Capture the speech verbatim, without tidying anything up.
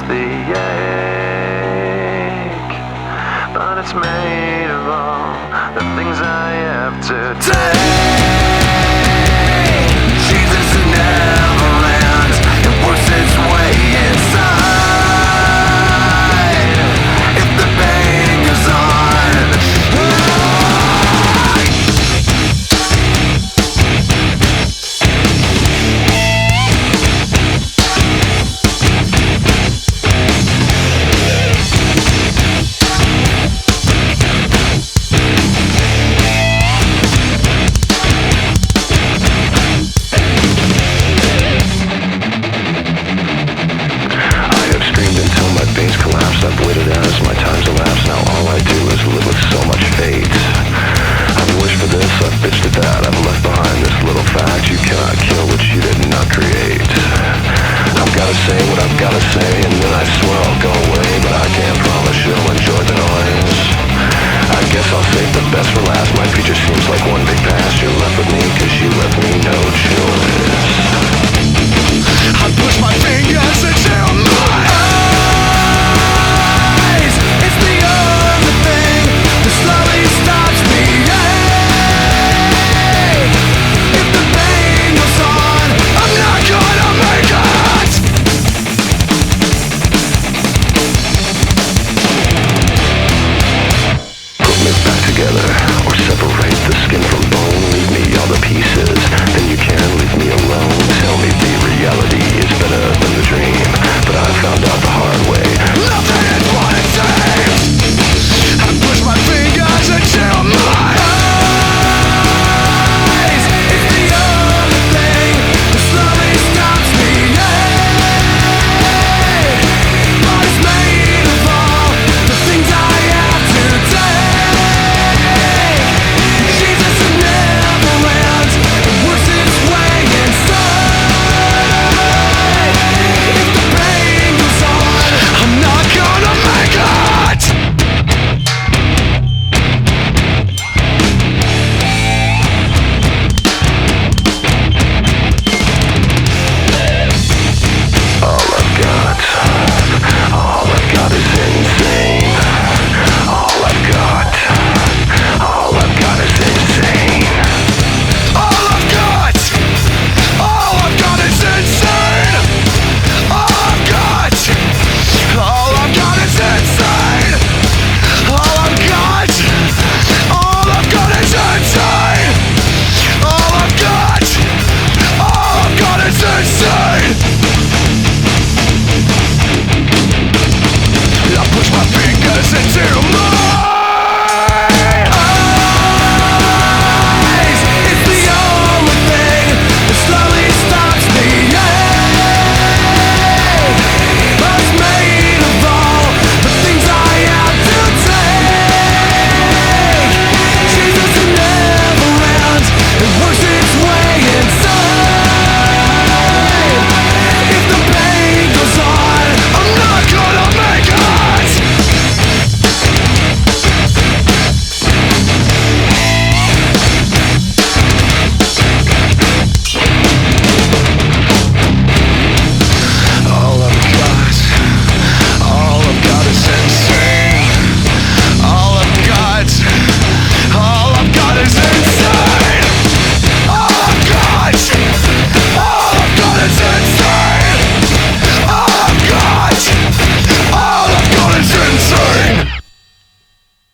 the ache, but it's made of all the things I have to take. Jesus in Neverland, it works its way inside. If the pain goes on, I've waited as my time's elapsed. Now all I do is live with so much fate. I've wished for this, I've bitched at that. I've left behind this little fact: you cannot kill what you did not create. I've gotta say what I've gotta say, and then I swear I'll go away, but I can't promise you'll enjoy the noise. I guess I'll save the best for last. My future seems like one big past. You're left with me cause you left me no choice. I push my fingers into my